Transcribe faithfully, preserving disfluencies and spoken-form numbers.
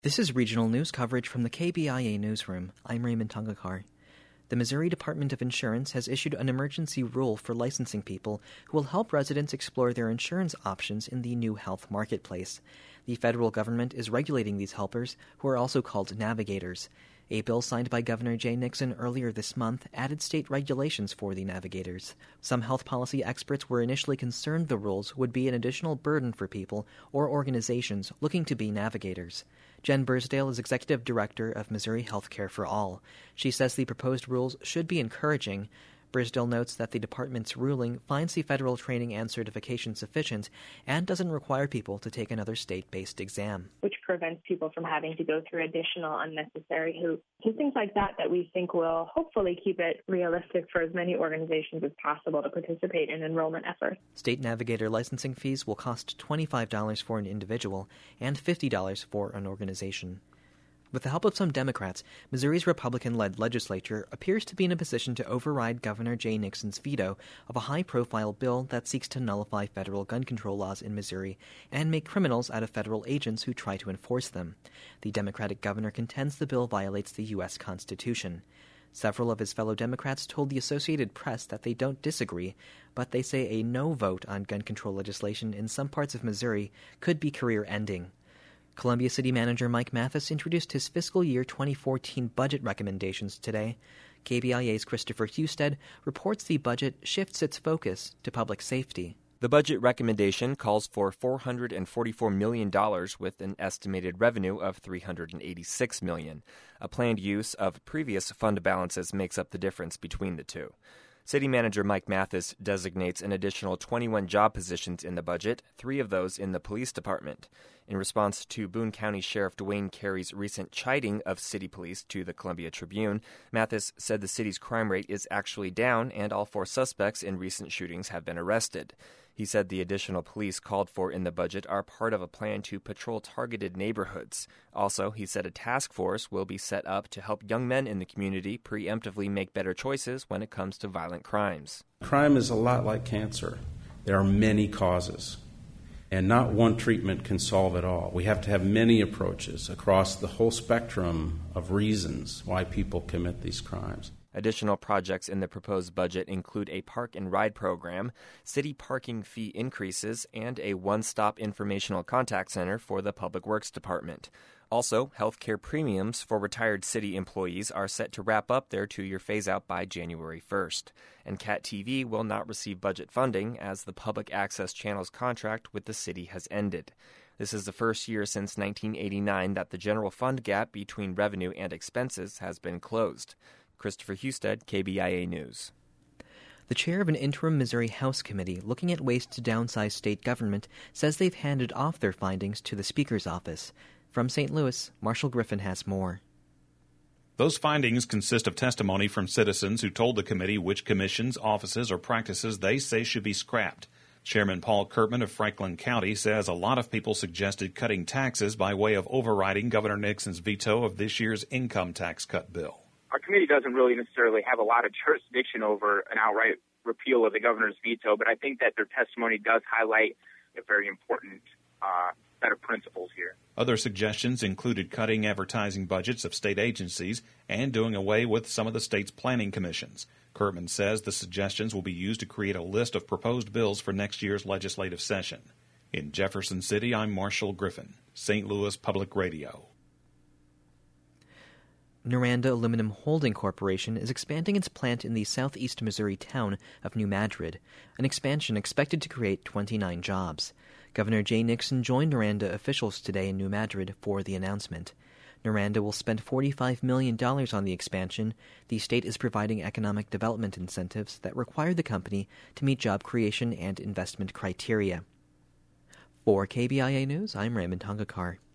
This is regional news coverage from the K B I A newsroom. I'm Raymond Tongakar. The Missouri Department of Insurance has issued an emergency rule for licensing people who will help residents explore their insurance options in the new health marketplace. The federal government is regulating these helpers, who are also called navigators. A bill signed by Governor Jay Nixon earlier this month added state regulations for the navigators. Some health policy experts were initially concerned the rules would be an additional burden for people or organizations looking to be navigators. Jen Bursdale is Executive Director of Missouri Healthcare for All. She says the proposed rules should be encouraging. Bursdale notes that the department's ruling finds the federal training and certification sufficient and doesn't require people to take another state-based exam. Which prevents people from having to go through additional unnecessary hoops and things like that that we think will hopefully keep it realistic for as many organizations as possible to participate in enrollment efforts. State navigator licensing fees will cost twenty-five dollars for an individual and fifty dollars for an organization. With the help of some Democrats, Missouri's Republican-led legislature appears to be in a position to override Governor Jay Nixon's veto of a high-profile bill that seeks to nullify federal gun control laws in Missouri and make criminals out of federal agents who try to enforce them. The Democratic governor contends the bill violates the U S Constitution. Several of his fellow Democrats told the Associated Press that they don't disagree, but they say a no vote on gun control legislation in some parts of Missouri could be career-ending. Columbia City Manager Mike Mathis introduced his fiscal year twenty fourteen budget recommendations today. K B I A's Christopher Husted reports the budget shifts its focus to public safety. The budget recommendation calls for four hundred forty-four million dollars with an estimated revenue of three hundred eighty-six million dollars. A planned use of previous fund balances makes up the difference between the two. City Manager Mike Mathis designates an additional twenty-one job positions in the budget, three of those in the police department. In response to Boone County Sheriff Dwayne Carey's recent chiding of city police to the Columbia Tribune, Mathis said the city's crime rate is actually down and all four suspects in recent shootings have been arrested. He said the additional police called for in the budget are part of a plan to patrol targeted neighborhoods. Also, he said a task force will be set up to help young men in the community preemptively make better choices when it comes to violent crimes. Crime is a lot like cancer. There are many causes, and not one treatment can solve it all. We have to have many approaches across the whole spectrum of reasons why people commit these crimes. Additional projects in the proposed budget include a park and ride program, city parking fee increases, and a one-stop informational contact center for the Public Works Department. Also, health care premiums for retired city employees are set to wrap up their two-year phase-out by January first. And C A T T V will not receive budget funding as the public access channel's contract with the city has ended. This is the first year since nineteen eighty-nine that the general fund gap between revenue and expenses has been closed. Christopher Husted, K B I A News. The chair of an interim Missouri House committee looking at ways to downsize state government says they've handed off their findings to the Speaker's office. From Saint Louis, Marshall Griffin has more. Those findings consist of testimony from citizens who told the committee which commissions, offices, or practices they say should be scrapped. Chairman Paul Kurtman of Franklin County says a lot of people suggested cutting taxes by way of overriding Governor Nixon's veto of this year's income tax cut bill. Our committee doesn't really necessarily have a lot of jurisdiction over an outright repeal of the governor's veto, but I think that their testimony does highlight a very important uh, set of principles here. Other suggestions included cutting advertising budgets of state agencies and doing away with some of the state's planning commissions. Kurtman says the suggestions will be used to create a list of proposed bills for next year's legislative session. In Jefferson City, I'm Marshall Griffin, Saint Louis Public Radio. Noranda Aluminum Holding Corporation is expanding its plant in the southeast Missouri town of New Madrid, an expansion expected to create twenty-nine jobs. Governor Jay Nixon joined Noranda officials today in New Madrid for the announcement. Noranda will spend forty-five million dollars on the expansion. The state is providing economic development incentives that require the company to meet job creation and investment criteria. For K B I A News, I'm Raymond Tongakar.